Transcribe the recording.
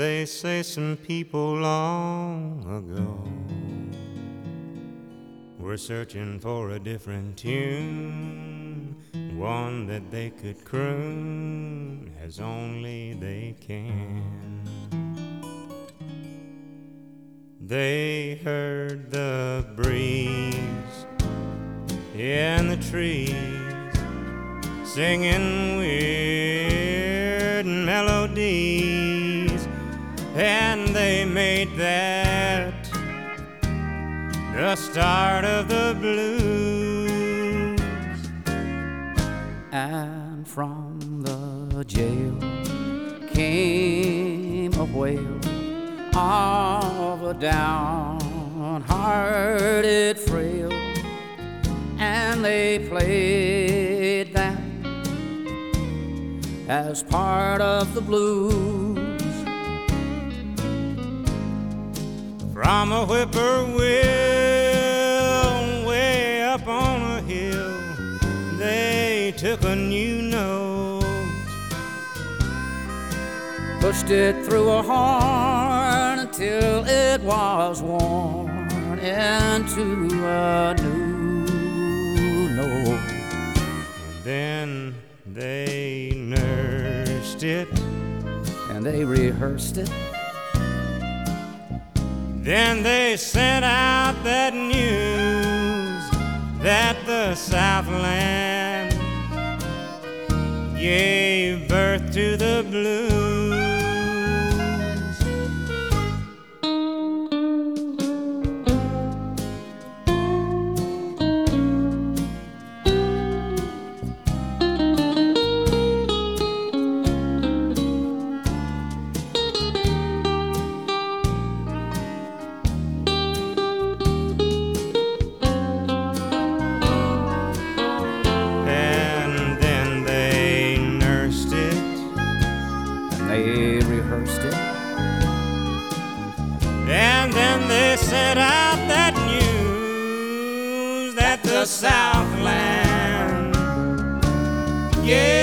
They say some people long ago were searching for a different tune, one that they could croon as only they can. They heard the breeze in the trees singing weird melodies, and they made that the start of the blues. And from the jail came a wail of a downhearted frail, and they played that as part of the blues. From a whippoorwill way up on a hill, they took a new note, pushed it through a horn until it was worn into a new note. And then they nursed it, and they rehearsed it. Then they sent out that news that the Southland gave birth to the blues. They rehearsed it. And then they sent out that news that the Southland, yeah,